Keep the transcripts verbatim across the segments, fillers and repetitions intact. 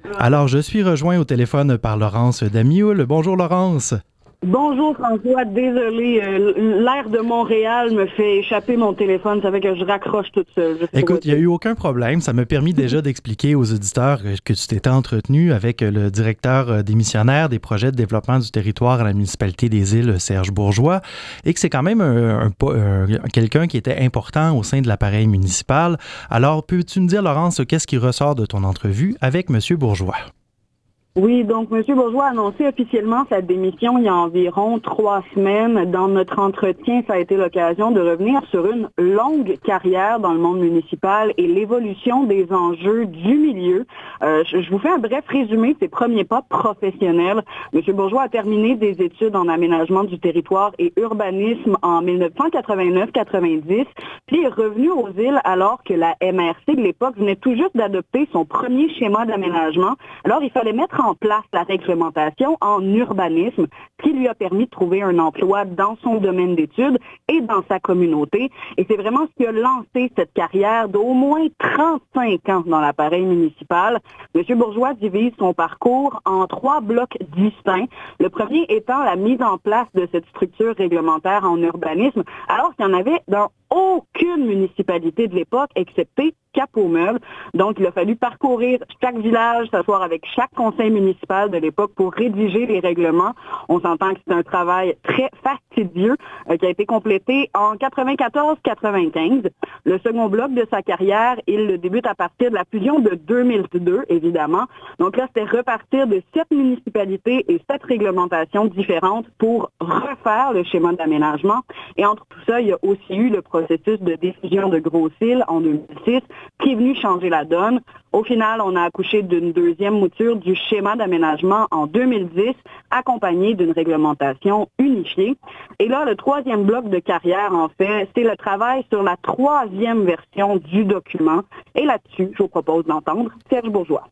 Alors, je suis rejoint au téléphone par Laurence Damioul. Bonjour Laurence. Bonjour François, désolé, euh, l'air de Montréal me fait échapper mon téléphone, ça fait que je raccroche toute seule. Écoute, il n'y a eu aucun problème. Ça m'a permis déjà d'expliquer aux auditeurs que tu t'étais entretenu avec le directeur démissionnaire des projets de développement du territoire à la municipalité des Îles, Serge Bourgeois, et que c'est quand même un, un, un, quelqu'un qui était important au sein de l'appareil municipal. Alors, peux-tu me dire, Laurence, qu'est-ce qui ressort de ton entrevue avec M. Bourgeois? Oui, donc M. Bourgeois a annoncé officiellement sa démission il y a environ trois semaines. Dans notre entretien, ça a été l'occasion de revenir sur une longue carrière dans le monde municipal et l'évolution des enjeux du milieu. Euh, je vous fais un bref résumé de ses premiers pas professionnels. M. Bourgeois a terminé des études en aménagement du territoire et urbanisme en dix-neuf cent quatre-vingt-neuf quatre-vingt-dix, puis est revenu aux Îles alors que la M R C de l'époque venait tout juste d'adopter son premier schéma d'aménagement. Alors, il fallait mettre en place la réglementation en urbanisme qui lui a permis de trouver un emploi dans son domaine d'études et dans sa communauté. Et c'est vraiment ce qui a lancé cette carrière d'au moins trente-cinq ans dans l'appareil municipal. M. Bourgeois divise son parcours en trois blocs distincts. Le premier étant la mise en place de cette structure réglementaire en urbanisme, alors qu'il y en avait dans aucune municipalité de l'époque, excepté Cap-aux-Meubles. Donc, il a fallu parcourir chaque village, s'asseoir avec chaque conseil municipal de l'époque pour rédiger les règlements. On s'entend que c'est un travail très fastidieux euh, qui a été complété en quatre-vingt-quatorze quatre-vingt-quinze. Le second bloc de sa carrière, il le débute à partir de la fusion de deux mille deux, évidemment. Donc là, c'était repartir de sept municipalités et sept réglementations différentes pour refaire le schéma d'aménagement. Et entre tout ça, il y a aussi eu le processus de décision de Grosse-Île en deux mille six qui est venu changer la donne. Au final, on a accouché d'une deuxième mouture du schéma d'aménagement en deux mille dix, accompagné d'une réglementation unifiée. Et là, le troisième bloc de carrière, en fait, c'est le travail sur la troisième version du document. Et là-dessus, je vous propose d'entendre Serge Bourgeois.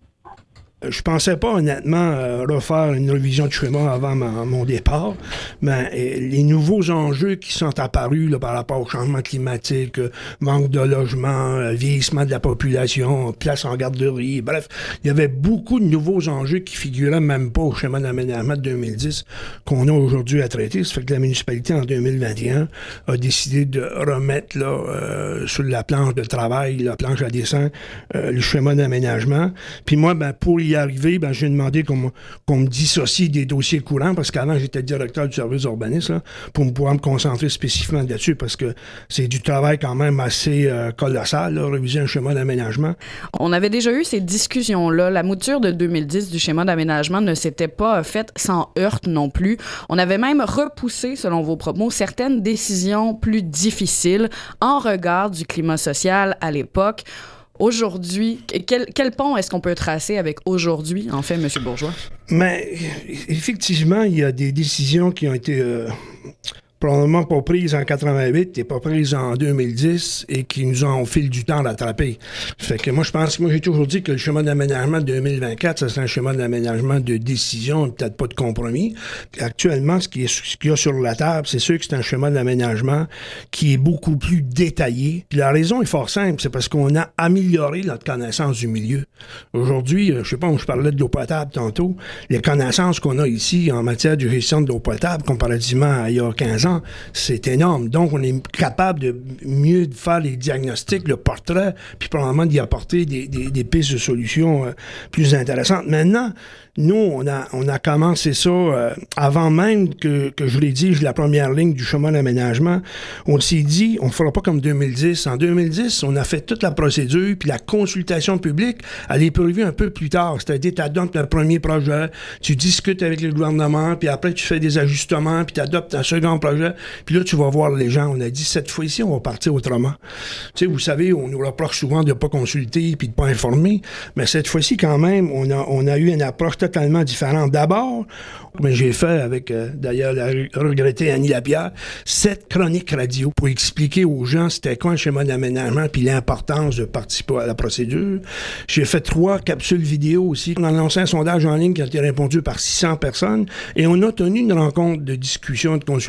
Je pensais pas honnêtement euh, refaire une révision du schéma avant ma, mon départ, mais euh, les nouveaux enjeux qui sont apparus là, par rapport au changement climatique, euh, manque de logement, euh, vieillissement de la population, place en garderie, bref, il y avait beaucoup de nouveaux enjeux qui figuraient même pas au schéma d'aménagement de deux mille dix qu'on a aujourd'hui à traiter. Ça fait que la municipalité en deux mille vingt et un a décidé de remettre là, euh, sur la planche de travail, la planche à dessin, euh, le schéma d'aménagement. Puis moi, ben, pour y arrivé, ben, j'ai demandé qu'on, qu'on me dissocie des dossiers courants, parce qu'avant, j'étais directeur du service urbanisme, là, pour pouvoir me concentrer spécifiquement là-dessus, parce que c'est du travail quand même assez euh, colossal, là, réviser un schéma d'aménagement. On avait déjà eu ces discussions-là. La mouture de deux mille dix du schéma d'aménagement ne s'était pas faite sans heurts non plus. On avait même repoussé, selon vos propos, certaines décisions plus difficiles en regard du climat social à l'époque. Aujourd'hui, quel, quel pont est-ce qu'on peut tracer avec aujourd'hui, en fait, M. Bourgeois? Mais effectivement, il y a des décisions qui ont été euh, probablement pas prises en quatre-vingt-huit et pas prises en deux mille dix et qui nous ont, au fil du temps, rattrapé. Fait que moi, je pense que moi, j'ai toujours dit que le schéma d'aménagement de deux mille vingt-quatre, ça serait un schéma d'aménagement de décision, peut-être pas de compromis. Actuellement, ce, qui est, ce qu'il y a sur la table, c'est sûr que c'est un schéma d'aménagement qui est beaucoup plus détaillé. Puis la raison est fort simple, c'est parce qu'on a amélioré notre connaissance du milieu. Aujourd'hui, je sais pas, je parlais de l'eau potable tantôt, les connaissances qu'on a ici en matière de gestion de l'eau potable, comparativement à il y a quinze ans, c'est énorme. Donc, on est capable de mieux faire les diagnostics, le portrait, puis probablement d'y apporter des, des, des pistes de solutions euh, plus intéressantes. Maintenant, nous, on a, on a commencé ça euh, avant même que, que je l'ai dit, la première ligne du chemin d'aménagement. On s'est dit, on ne fera pas comme deux mille dix. En deux mille dix, on a fait toute la procédure, puis la consultation publique, elle est prévue un peu plus tard. C'est-à-dire, tu adoptes un premier projet, tu discutes avec le gouvernement, puis après, tu fais des ajustements, puis tu adoptes un second projet, puis là, tu vas voir les gens. On a dit, cette fois-ci, on va partir autrement. Tu sais, vous savez, on nous reproche souvent de ne pas consulter, puis de ne pas informer, mais cette fois-ci, quand même, on a, on a eu une approche totalement différente. D'abord, mais j'ai fait avec, euh, d'ailleurs, la regrettée Annie Lapierre, sept chroniques radio pour expliquer aux gens c'était quoi un schéma d'aménagement puis l'importance de participer à la procédure. J'ai fait trois capsules vidéo aussi. On a lancé un sondage en ligne qui a été répondu par six cents personnes et on a tenu une rencontre de discussion, de consultation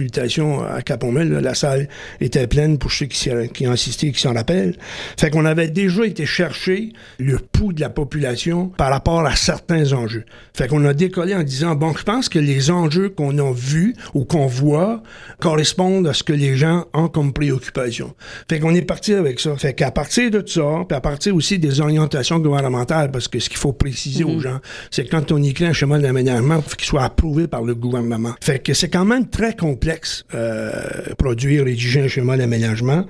population à Cap-Omel. La salle était pleine pour ceux qui, qui ont assisté et qui s'en rappellent. Fait qu'on avait déjà été chercher le pouls de la population par rapport à certains enjeux. Fait qu'on a décollé en disant, bon, je pense que les enjeux qu'on a vus ou qu'on voit correspondent à ce que les gens ont comme préoccupation. Fait qu'on est parti avec ça. Fait qu'à partir de ça, puis à partir aussi des orientations gouvernementales, parce que ce qu'il faut préciser mmh. aux gens, c'est que quand on écrit un schéma d'aménagement, il faut qu'il soit approuvé par le gouvernement. Fait que c'est quand même très complexe euh, produire, rédiger un schéma d'aménagement.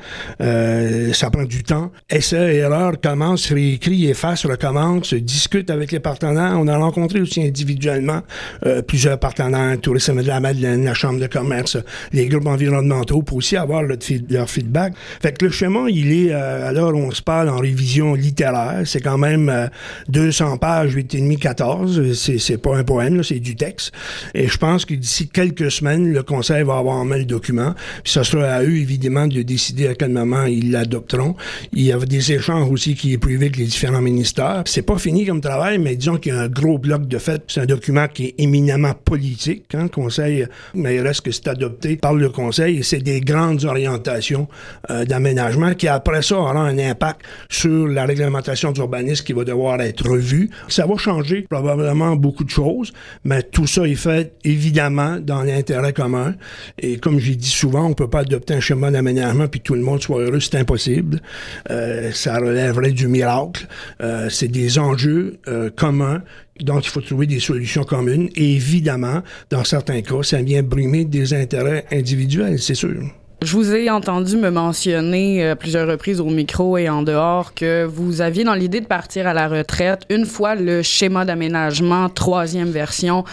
Euh, ça prend du temps. Essai, erreur, commence, réécrit, efface, recommence, discute avec les partenaires. On a rencontré aussi individuellement euh, plusieurs partenaires, Tourisme de la Madeleine, la Chambre de commerce, les groupes environnementaux, pour aussi avoir leur, leur feedback. Fait que le schéma, il est, euh, à l'heure où on se parle, en révision littéraire. C'est quand même euh, deux cents pages, huit et demi, quatorze. C'est, c'est pas un poème, là, c'est du texte. Et je pense que d'ici quelques semaines, le Conseil va avoir en main le document. Puis ça sera à eux, évidemment, de décider à quel moment ils l'adopteront. Il y a des échanges aussi qui est privé avec les différents ministères. C'est pas fini comme travail, mais disons qu'il y a un gros bloc de fait. C'est un document qui est éminemment politique, hein, le Conseil, mais il reste que c'est adopté par le Conseil et c'est des grandes orientations euh, d'aménagement qui, après ça, auront un impact sur la réglementation d'urbanisme qui va devoir être revue. Ça va changer probablement beaucoup de choses, mais tout ça est fait, évidemment, dans l'intérêt commun. Et comme j'ai dit souvent, on peut pas adopter un schéma d'aménagement puis tout le monde soit heureux, c'est impossible. Euh, ça relèverait du miracle. Euh, c'est des enjeux euh, communs. Donc, il faut trouver des solutions communes. Et évidemment, dans certains cas, ça vient brimer des intérêts individuels, c'est sûr. Je vous ai entendu me mentionner à plusieurs reprises au micro et en dehors que vous aviez dans l'idée de partir à la retraite une fois le schéma d'aménagement, troisième version,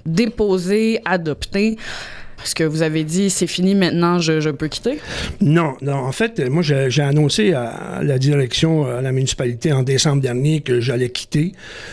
déposé, adopté. Est-ce que vous avez dit, c'est fini maintenant, je, je peux quitter? Non, non. En fait, moi, j'ai, j'ai annoncé à la direction, à la municipalité en décembre dernier que j'allais quitter.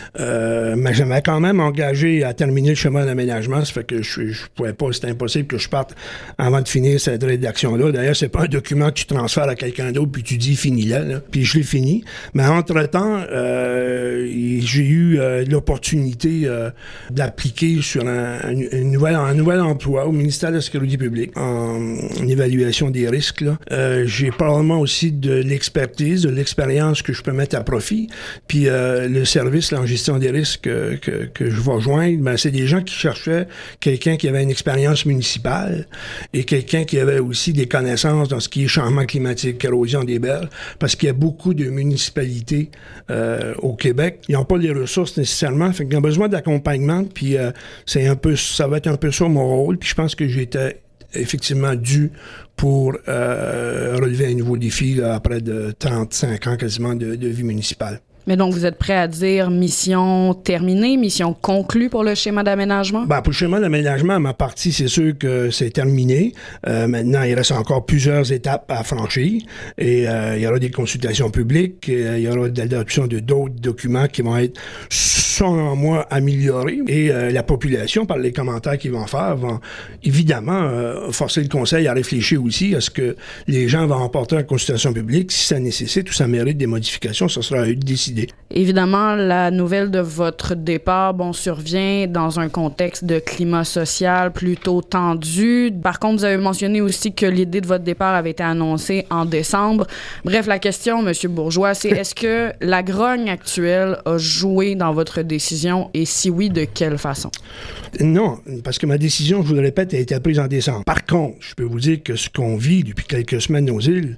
Euh, mais j'avais quand même engagé à terminer le schéma d'aménagement. Ça fait que je ne pouvais pas, c'était impossible que je parte avant de finir cette rédaction-là. D'ailleurs, c'est pas un document que tu transfères à quelqu'un d'autre puis tu dis, finis-le. Là. Puis je l'ai fini. Mais entre-temps, euh, j'ai eu euh, l'opportunité euh, d'appliquer sur un, un, un, nouvel, un nouvel emploi au ministère de la Sécurité publique en, en évaluation des risques. Là. Euh, j'ai probablement aussi de l'expertise, de l'expérience que je peux mettre à profit. Puis euh, le service là, en gestion des risques euh, que, que je vais joindre, ben, c'est des gens qui cherchaient quelqu'un qui avait une expérience municipale et quelqu'un qui avait aussi des connaissances dans ce qui est changement climatique, érosion des berges, parce qu'il y a beaucoup de municipalités euh, au Québec. Ils n'ont pas les ressources nécessairement, fait qu'ils ont besoin d'accompagnement, puis euh, c'est un peu, ça va être un peu ça mon rôle, puis je pense que j'étais effectivement dû pour euh, relever un nouveau défi là, après de trente-cinq ans quasiment de, de vie municipale. Mais donc, vous êtes prêt à dire mission terminée, mission conclue pour le schéma d'aménagement? Ben, pour le schéma d'aménagement, ma partie, c'est sûr que c'est terminé. Euh, maintenant, il reste encore plusieurs étapes à franchir. Et euh, il y aura des consultations publiques, et, il y aura l'adoption de d'autres documents qui vont être, selon moi, améliorés. Et euh, la population, par les commentaires qu'ils vont faire, vont évidemment euh, forcer le Conseil à réfléchir aussi à ce que les gens vont emporter en consultation publique. Si ça nécessite ou ça mérite des modifications, ce sera à eux de décider. Évidemment, la nouvelle de votre départ, bon, survient dans un contexte de climat social plutôt tendu. Par contre, vous avez mentionné aussi que l'idée de votre départ avait été annoncée en décembre. Bref, la question, M. Bourgeois, c'est est-ce que la grogne actuelle a joué dans votre décision et si oui, de quelle façon? Non, parce que ma décision, je vous le répète, a été prise en décembre. Par contre, je peux vous dire que ce qu'on vit depuis quelques semaines aux îles,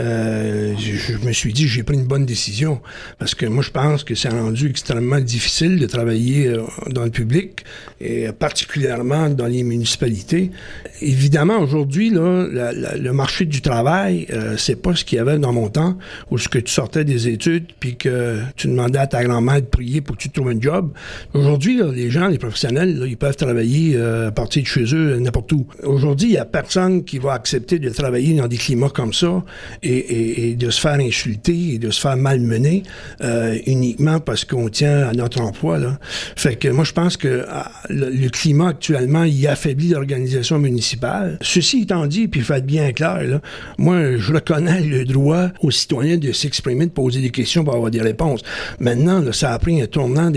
euh, je, je me suis dit j'ai pris une bonne décision parce que moi, je pense que c'est rendu extrêmement difficile de travailler euh, dans le public et particulièrement dans les municipalités. Évidemment, aujourd'hui, là, la, la, le marché du travail, euh, c'est pas ce qu'il y avait dans mon temps où ce que tu sortais des études puis que tu demandais à ta grand-mère de prier pour que tu te trouves un job. Aujourd'hui, là, les gens, les professionnels, là, ils peuvent travailler euh, à partir de chez eux, n'importe où. Aujourd'hui, il n'y a personne qui va accepter de travailler dans des climats comme ça et, et, et de se faire insulter et de se faire malmener euh, uniquement parce qu'on tient à notre emploi. Là. Fait que moi, je pense que ah, le, le climat actuellement, il affaiblit l'organisation municipale. Ceci étant dit, puis faites bien clair, là, moi, je reconnais le droit aux citoyens de s'exprimer, de poser des questions pour avoir des réponses. Maintenant, là, ça a pris un tournant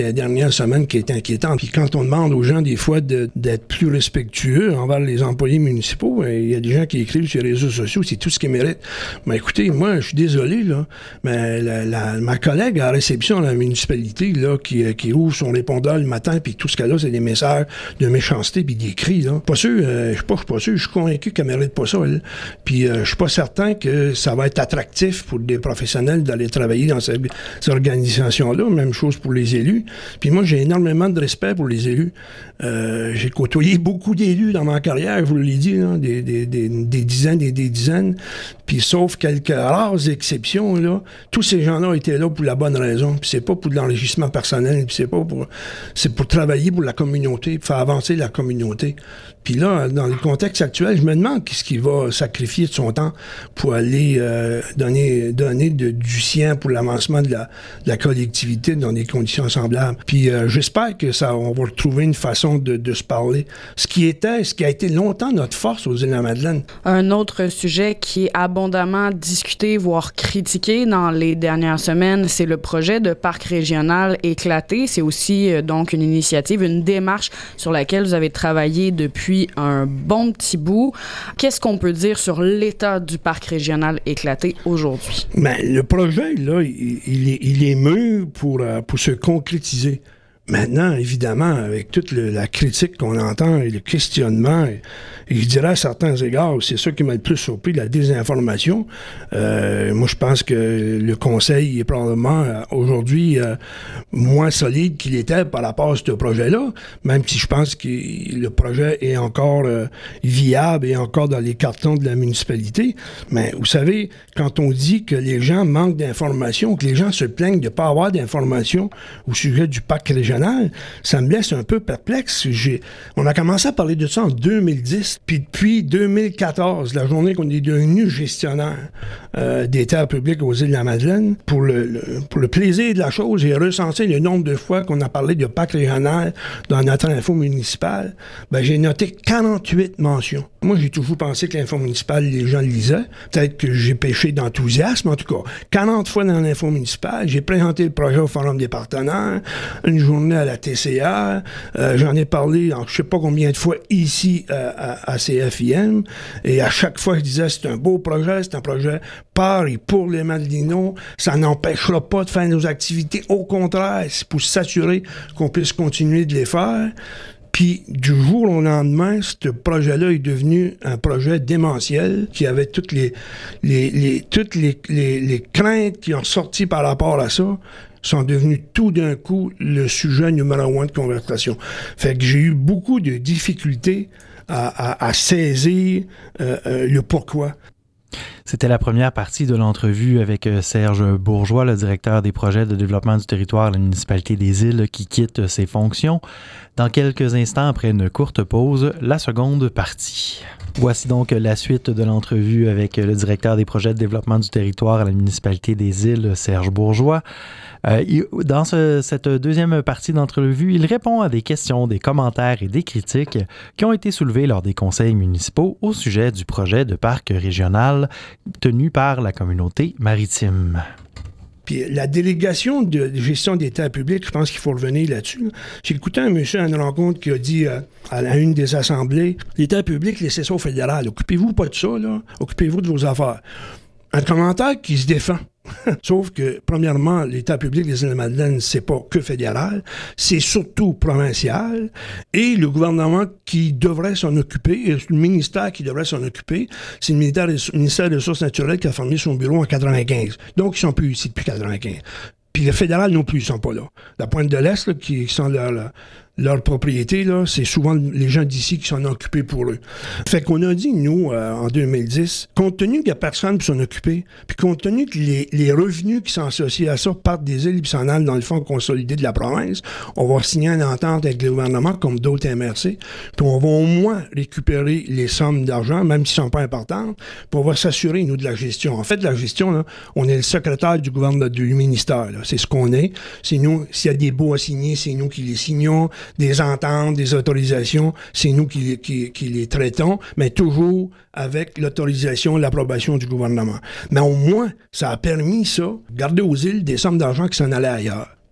des dernières semaines qui est inquiétante. Puis quand on demande aux gens, des fois, de, d'être plus respectueux envers les employés municipaux, il y a des gens qui écrivent sur les réseaux sociaux, c'est tout ce qu'ils méritent. Mais écoutez, moi, je suis désolé, là, mais la, la, ma collègue à la réception de la municipalité, là, qui, qui ouvre son répondeur le matin, puis tout ce qu'elle a, c'est des messages de méchanceté, puis des cris, là. Pas sûr, euh, je suis pas, pas sûr, je suis convaincu qu'elle mérite pas ça, elle. Puis euh, je suis pas certain que ça va être attractif pour des professionnels d'aller travailler dans ces, ces organisations-là. Même chose pour les élus. Puis moi, j'ai énormément de respect pour les élus. Euh, j'ai côtoyé beaucoup d'élus dans ma carrière, je vous l'ai dit, là, des, des, des, des dizaines et des dizaines. Puis sauf quelques rares exceptions, là, tous ces gens-là étaient là pour la bonne raison. Puis c'est pas pour de l'enrichissement personnel, puis c'est pas pour... C'est pour travailler pour la communauté, pour faire avancer la communauté. Puis là, dans le contexte actuel, je me demande qu'est-ce qu'il va sacrifier de son temps pour aller euh, donner, donner de, du sien pour l'avancement de la, de la collectivité dans des conditions semblables. Puis euh, j'espère que ça, on va retrouver une façon de, de se parler. Ce qui était, ce qui a été longtemps notre force aux Îles-de-la-Madeleine. Un autre sujet qui est abondamment discuté, voire critiqué dans les dernières semaines, c'est le projet de parc régional éclaté. C'est aussi euh, donc une initiative, une démarche sur laquelle vous avez travaillé depuis un bon petit bout. Qu'est-ce qu'on peut dire sur l'état du parc régional éclaté aujourd'hui? Ben, le projet, là, il, il, est, il est mûr pour, euh, pour se concrétiser. Maintenant, évidemment, avec toute le, la critique qu'on entend et le questionnement, et, et je dirais à certains égards, c'est ça qui m'a le plus surpris, la désinformation. Euh, moi, je pense que le Conseil est probablement euh, aujourd'hui euh, moins solide qu'il était par rapport à ce projet-là, même si je pense que le projet est encore euh, viable et encore dans les cartons de la municipalité. Mais vous savez, quand on dit que les gens manquent d'informations, que les gens se plaignent de ne pas avoir d'informations au sujet du parc régional, ça me laisse un peu perplexe. J'ai, on a commencé à parler de ça en deux mille dix, puis depuis deux mille quatorze, la journée qu'on est devenu gestionnaire euh, des terres publiques aux Îles-de-la-Madeleine, pour le, le, pour le plaisir de la chose, j'ai recensé le nombre de fois qu'on a parlé de parc régional dans notre info municipale. Ben, j'ai noté quarante-huit mentions. Moi, j'ai toujours pensé que l'info municipale, les gens le lisaient. Peut-être que j'ai péché d'enthousiasme, en tout cas. quarante fois dans l'info municipale, j'ai présenté le projet au Forum des partenaires, une journée à la T C A, euh, j'en ai parlé en je sais pas combien de fois ici euh, à, à C F I M, et à chaque fois je disais c'est un beau projet, c'est un projet par et pour les Madelinots, ça n'empêchera pas de faire nos activités, au contraire, c'est pour s'assurer qu'on puisse continuer de les faire. Puis, du jour au lendemain, ce projet-là est devenu un projet démentiel qui avait toutes les, les, les, toutes les, les, les craintes qui ont sorti par rapport à ça sont devenus tout d'un coup le sujet numéro un de conversation. Fait que j'ai eu beaucoup de difficultés à, à, à saisir euh, euh, le pourquoi. C'était la première partie de l'entrevue avec Serge Bourgeois, le directeur des projets de développement du territoire de la municipalité des Îles, qui quitte ses fonctions. Dans quelques instants, après une courte pause, la seconde partie. Voici donc la suite de l'entrevue avec le directeur des projets de développement du territoire à la municipalité des Îles, Serge Bourgeois. Euh, dans ce, cette deuxième partie d'entrevue, il répond à des questions, des commentaires et des critiques qui ont été soulevés lors des conseils municipaux au sujet du projet de parc régional tenu par la communauté maritime. Puis la délégation de gestion des terres publiques, je pense qu'il faut revenir là-dessus. J'ai écouté un monsieur à une rencontre qui a dit euh, à une des assemblées, les terres publiques, laissez ça au fédéral. Occupez-vous pas de ça, là. Occupez-vous de vos affaires. Un commentaire qui se défend. Sauf que, premièrement, l'État public des Îles-de-la-Madeleine, c'est pas que fédéral, c'est surtout provincial, et le gouvernement qui devrait s'en occuper, le ministère qui devrait s'en occuper, c'est le ministère des, ministère des Ressources naturelles qui a formé son bureau en quatre-vingt-quinze. Donc, ils sont plus ici depuis quatre-vingt-quinze. Puis le fédéral non plus, ils sont pas là. La Pointe de l'Est, là, qui, qui sont leur, leur, leur propriété, là, c'est souvent les gens d'ici qui s'en occupent pour eux. Fait qu'on a dit, nous, euh, en deux mille dix, compte tenu qu'il n'y a personne pour s'en occuper, puis compte tenu que les, les revenus qui sont associés à ça partent des îles et s'en allent dans le fonds consolidé de la province, on va signer une entente avec le gouvernement, comme d'autres M R C, puis on va au moins récupérer les sommes d'argent, même si elles ne sont pas importantes, puis on va s'assurer, nous, de la gestion. En fait, la gestion, là, on est le secrétaire du gouvernement, du ministère, là. C'est ce qu'on est. C'est nous, s'il y a des baux à signer, c'est nous qui les signons, des ententes, des autorisations, c'est nous qui, qui, qui les traitons, mais toujours avec l'autorisation, l'approbation du gouvernement. Mais au moins, ça a permis, ça, garder aux îles des sommes d'argent qui s'en allaient ailleurs.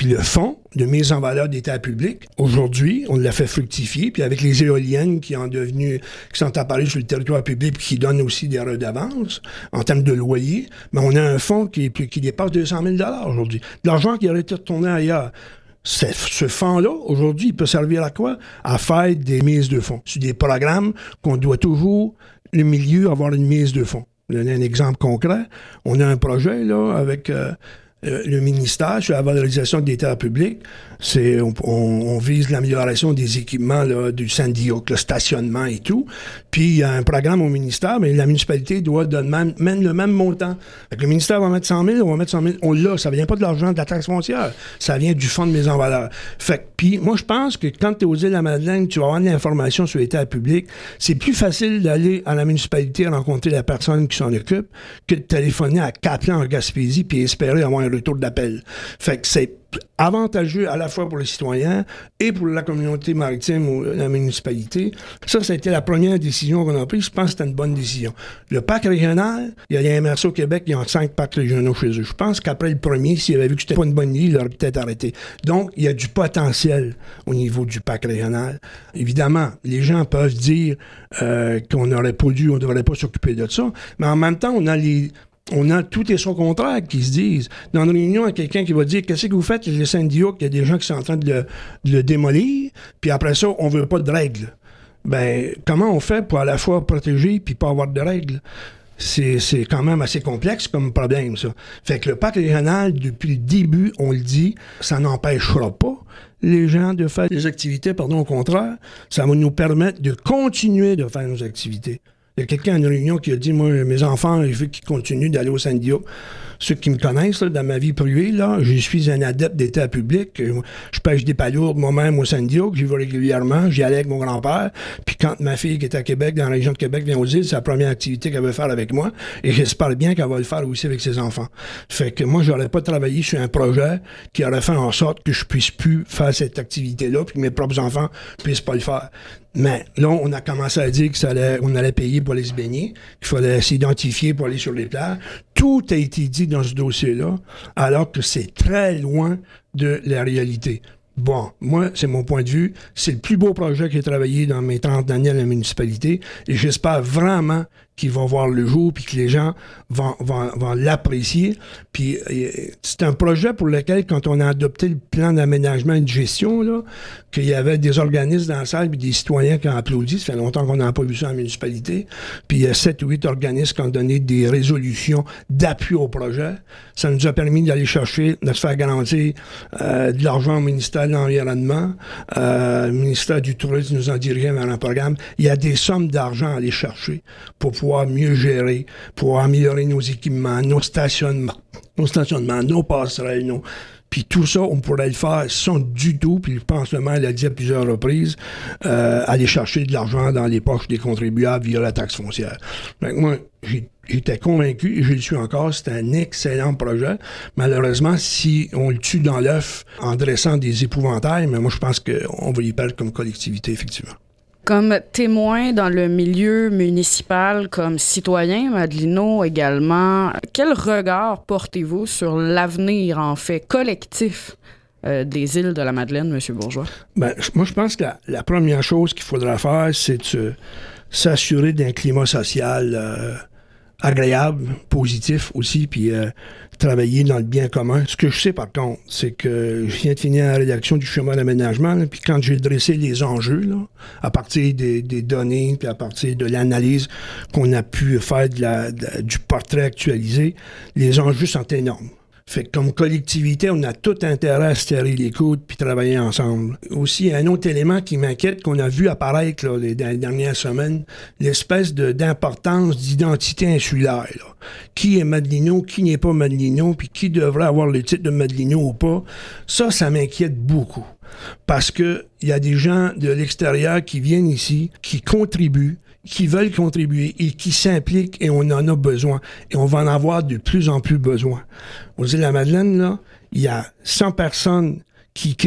Puis le fonds de mise en valeur des terres publiques, aujourd'hui, on l'a fait fructifier, puis avec les éoliennes qui ont devenu, qui sont apparues sur le territoire public, puis qui donnent aussi des redevances en termes de loyer, mais on a un fonds qui, qui dépasse deux cent mille dollars aujourd'hui. De l'argent qui aurait été retourné ailleurs. C'est, ce fonds-là, aujourd'hui, il peut servir à quoi? À faire des mises de fonds. Sur des programmes qu'on doit toujours, le milieu, avoir une mise de fonds. Je vais donner un exemple concret. On a un projet, là, avec... Euh, Euh, le ministère sur la valorisation des terres publiques, c'est on, on, on vise l'amélioration des équipements là, du Sandy Hook, le stationnement et tout. Puis il y a un programme au ministère, mais la municipalité doit donner même, même le même montant. Fait que le ministère va mettre cent mille, on va mettre cent mille. On l'a, ça vient pas de l'argent de la taxe foncière, ça vient du fonds de mise en valeur. Fait que, puis moi je pense que quand tu es aux îles de la Madeleine, tu vas avoir de l'information sur les terres publiques, c'est plus facile d'aller à la municipalité rencontrer la personne qui s'en occupe que de téléphoner à Caplan en Gaspésie puis espérer avoir un retour d'appel. Fait que c'est avantageux à la fois pour les citoyens et pour la communauté maritime ou la municipalité. Ça, ça a été la première décision qu'on a prise. Je pense que c'était une bonne décision. Le parc régional, il y a les M R C au Québec, ils ont cinq parcs régionaux chez eux. Je pense qu'après le premier, s'ils avaient vu que c'était pas une bonne idée, ils l'auraient peut-être arrêté. Donc, il y a du potentiel au niveau du parc régional. Évidemment, les gens peuvent dire euh, qu'on n'aurait pas dû, on ne devrait pas s'occuper de ça, mais en même temps, on a les On a tout et son contraire qui se disent. Dans une réunion, il y a quelqu'un qui va dire « Qu'est-ce que vous faites? Le Sandy Hook, il y a des gens qui sont en train de le, de le démolir, puis après ça, on veut pas de règles. » Ben, comment on fait pour à la fois protéger puis pas avoir de règles? C'est, c'est quand même assez complexe comme problème, ça. Fait que le parc régional, depuis le début, on le dit, ça n'empêchera pas les gens de faire des activités, pardon, au contraire, ça va nous permettre de continuer de faire nos activités. Il y a quelqu'un à une réunion qui a dit, moi, mes enfants, il faut qu'ils continuent d'aller au Sandy Hook. Ceux qui me connaissent, là, dans ma vie privée, là, je suis un adepte des terres publiques. Je pêche des palourdes moi-même au Sandy Hook, j'y vais régulièrement, j'y allais avec mon grand-père. Puis quand ma fille qui est à Québec, dans la région de Québec, vient aux îles, c'est la première activité qu'elle veut faire avec moi. Et j'espère bien qu'elle va le faire aussi avec ses enfants. Fait que moi, j'aurais pas travaillé sur un projet qui aurait fait en sorte que je puisse plus faire cette activité-là, puis que mes propres enfants puissent pas le faire. Mais là, on a commencé à dire qu'on allait, on allait payer pour aller se baigner, qu'il fallait s'identifier pour aller sur les plages. Tout a été dit dans ce dossier-là, alors que c'est très loin de la réalité. Bon, moi, c'est mon point de vue. C'est le plus beau projet que j'ai travaillé dans mes trente années à la municipalité et j'espère vraiment qu'il va voir le jour puis que les gens vont, vont, vont l'apprécier. Puis c'est un projet pour lequel, quand on a adopté le plan d'aménagement et de gestion, là, qu'il y avait des organismes dans la salle puis des citoyens qui ont applaudi. Ça fait longtemps qu'on n'a pas vu ça en municipalité. Puis il y a sept ou huit organismes qui ont donné des résolutions d'appui au projet. Ça nous a permis d'aller chercher, de se faire garantir euh, de l'argent au ministère de l'Environnement. Euh, le ministère du Tourisme nous en dirigeait vers un programme. Il y a des sommes d'argent à aller chercher pour pouvoir mieux gérer, pour améliorer nos équipements, nos stationnements, nos stationnements, nos passerelles, nos... Puis tout ça, on pourrait le faire sans du tout, puis je pense que le maire l'a dit à plusieurs reprises, euh, aller chercher de l'argent dans les poches des contribuables via la taxe foncière. Donc moi, j'ai J'étais convaincu, et je le suis encore, c'est un excellent projet. Malheureusement, si on le tue dans l'œuf en dressant des épouvantails, mais moi je pense qu'on va y perdre comme collectivité, effectivement. Comme témoin dans le milieu municipal, comme citoyen, Madelino également, quel regard portez-vous sur l'avenir, en fait, collectif euh, des îles de la Madeleine, M. Bourgeois? Ben, moi, je pense que la, la première chose qu'il faudra faire, c'est de se, s'assurer d'un climat social euh, agréable, positif aussi, puis euh, travailler dans le bien commun. Ce que je sais, par contre, c'est que je viens de finir la rédaction du schéma d'aménagement, là, puis quand j'ai dressé les enjeux, là, à partir des, des données, puis à partir de l'analyse qu'on a pu faire de la, de, du portrait actualisé, les enjeux sont énormes. Fait que comme collectivité, on a tout intérêt à se serrer les coudes puis travailler ensemble. Aussi, un autre élément qui m'inquiète, qu'on a vu apparaître là, les, les dernières semaines, l'espèce de, d'importance d'identité insulaire. Là. Qui est Madelino, qui n'est pas Madelino, puis qui devrait avoir le titre de Madelino ou pas. Ça, ça m'inquiète beaucoup. Parce que il y a des gens de l'extérieur qui viennent ici, qui contribuent, qui veulent contribuer et qui s'impliquent et on en a besoin. Et on va en avoir de plus en plus besoin. Aux îles de la Madeleine, là, il y a cent personnes qui quittent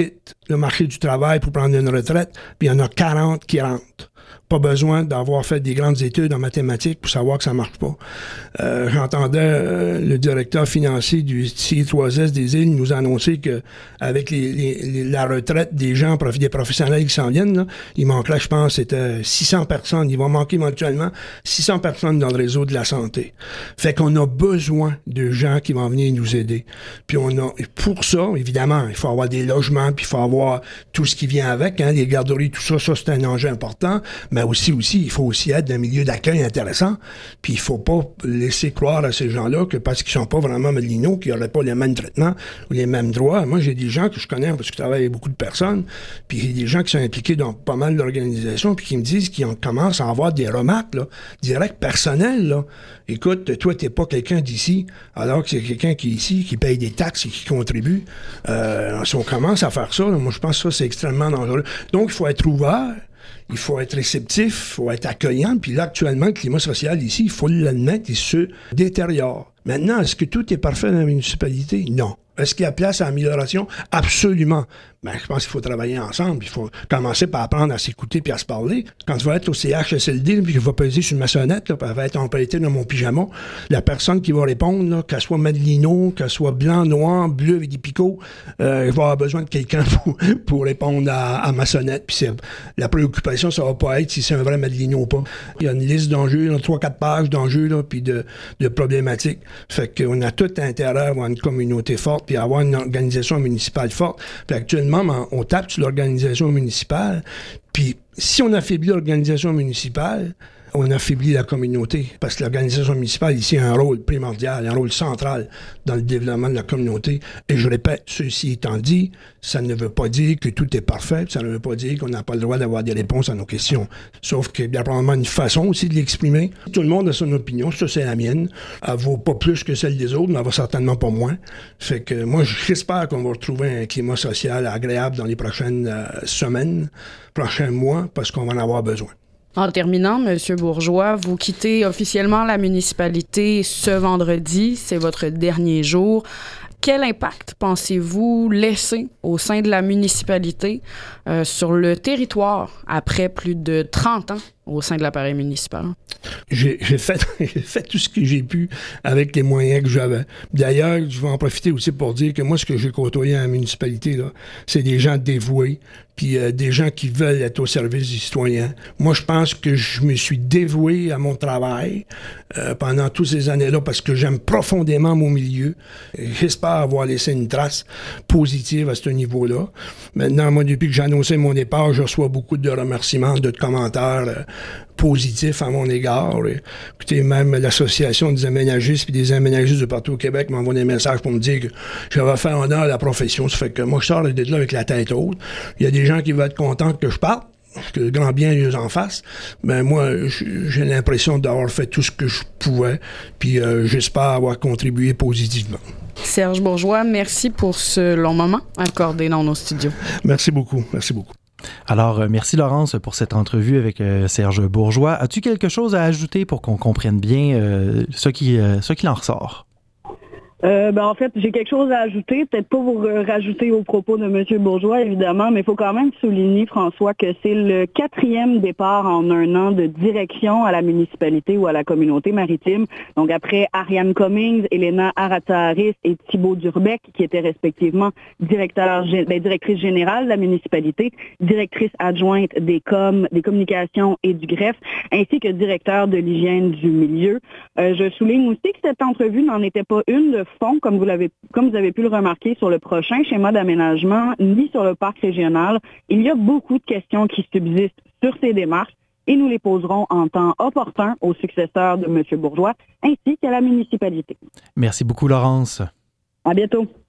le marché du travail pour prendre une retraite, puis il y en a quarante qui rentrent. Pas besoin d'avoir fait des grandes études en mathématiques pour savoir que ça marche pas. Euh, j'entendais euh, le directeur financier du C I trois S des îles nous annoncer que avec les, les, les, la retraite des gens, des professionnels qui s'en viennent, là, il manquerait, je pense, c'était six cents personnes. Il va manquer éventuellement six cents personnes dans le réseau de la santé. Fait qu'on a besoin de gens qui vont venir nous aider. Puis on a, pour ça, évidemment, il faut avoir des logements, puis il faut avoir tout ce qui vient avec, hein, les garderies, tout ça, ça c'est un enjeu important. Mais aussi, aussi, il faut aussi être dans un milieu d'accueil intéressant. Puis il faut pas laisser croire à ces gens-là que parce qu'ils sont pas vraiment médlinaux, qu'ils n'auraient pas les mêmes traitements ou les mêmes droits. Moi, j'ai des gens que je connais parce que je travaille avec beaucoup de personnes, puis il y a des gens qui sont impliqués dans pas mal d'organisations, puis qui me disent qu'ils ont, commencent à avoir des remarques, là, directes, personnelles, là. Écoute, toi, t'es pas quelqu'un d'ici, alors que c'est quelqu'un qui est ici, qui paye des taxes et qui contribue. Euh, si on commence à faire ça, là, moi, je pense que ça, c'est extrêmement dangereux. Donc, il faut être ouvert. Il faut être réceptif, il faut être accueillant. Puis là, actuellement, le climat social ici, il faut l'admettre, il se détériore. Maintenant, est-ce que tout est parfait dans la municipalité? Non. Est-ce qu'il y a place à amélioration? Absolument. Ben, je pense qu'il faut travailler ensemble. Il faut commencer par apprendre à s'écouter puis à se parler. Quand tu vas être au C H S L D puis que je vais peser sur ma sonnette, là, puis elle va être empruntée dans mon pyjama, la personne qui va répondre, là, qu'elle soit Madelino, qu'elle soit blanc, noir, bleu avec des picots, euh, je vais avoir besoin de quelqu'un pour, pour répondre à, à ma sonnette. Puis c'est, la préoccupation, ça va pas être si c'est un vrai Madelino ou pas. Il y a une liste d'enjeux, là, trois, quatre pages d'enjeux, là, puis de, de problématiques. Fait qu'on a tout intérêt à avoir une communauté forte puis à avoir une organisation municipale forte. Puis actuellement, on tape sur l'organisation municipale, puis si on affaiblit l'organisation municipale, on affaiblit la communauté, parce que l'organisation municipale ici a un rôle primordial, un rôle central dans le développement de la communauté. Et je répète, ceci étant dit, ça ne veut pas dire que tout est parfait, ça ne veut pas dire qu'on n'a pas le droit d'avoir des réponses à nos questions. Sauf qu'il y a probablement une façon aussi de l'exprimer. Tout le monde a son opinion, ça c'est la mienne. Elle vaut pas plus que celle des autres, mais elle va certainement pas moins. Fait que moi, j'espère qu'on va retrouver un climat social agréable dans les prochaines euh, semaines, prochains mois, parce qu'on va en avoir besoin. En terminant, M. Bourgeois, vous quittez officiellement la municipalité ce vendredi. C'est votre dernier jour. Quel impact pensez-vous laisser au sein de la municipalité euh, sur le territoire après plus de trente ans au sein de l'appareil municipal? J'ai, j'ai, fait, j'ai fait tout ce que j'ai pu avec les moyens que j'avais. D'ailleurs, je vais en profiter aussi pour dire que moi, ce que j'ai côtoyé à la municipalité, là, c'est des gens dévoués, puis euh, des gens qui veulent être au service des citoyens. Moi, je pense que je me suis dévoué à mon travail euh, pendant toutes ces années-là parce que j'aime profondément mon milieu. Et j'espère avoir laissé une trace positive à ce niveau-là. Maintenant, moi, depuis que j'ai annoncé mon départ, je reçois beaucoup de remerciements, de commentaires euh, positifs à mon égard. Et, écoutez, même l'association des aménagistes et des aménagistes de partout au Québec m'envoie des messages pour me dire que j'avais fait honneur à la profession. Ça fait que moi, je sors de là avec la tête haute. Il y a des gens qui vont être contents que je parte, que le grand bien les en fasse. Ben moi, j'ai l'impression d'avoir fait tout ce que je pouvais, puis euh, j'espère avoir contribué positivement. Serge Bourgeois, merci pour ce long moment accordé dans nos studios. Merci beaucoup, merci beaucoup. Alors, euh, merci Laurence pour cette entrevue avec euh, Serge Bourgeois. As-tu quelque chose à ajouter pour qu'on comprenne bien euh, ce qui, euh, ce qu'il en ressort? Euh, ben, en fait, j'ai quelque chose à ajouter, peut-être pas vous rajouter aux propos de M. Bourgeois, évidemment, mais il faut quand même souligner, François, que c'est le quatrième départ en un an de direction à la municipalité ou à la communauté maritime. Donc, après Ariane Cummings, Elena Arata-Harris et Thibaut Durbec, qui étaient respectivement directeur, ben, directrice générale de la municipalité, directrice adjointe des coms, des communications et du greffe, ainsi que directeur de l'hygiène du milieu. Euh, je souligne aussi que cette entrevue n'en était pas une de fond, comme vous l'avez, comme vous avez pu le remarquer sur le prochain schéma d'aménagement, ni sur le parc régional. Il y a beaucoup de questions qui subsistent sur ces démarches et nous les poserons en temps opportun aux successeurs de M. Bourgeois ainsi qu'à la municipalité. Merci beaucoup, Laurence. À bientôt.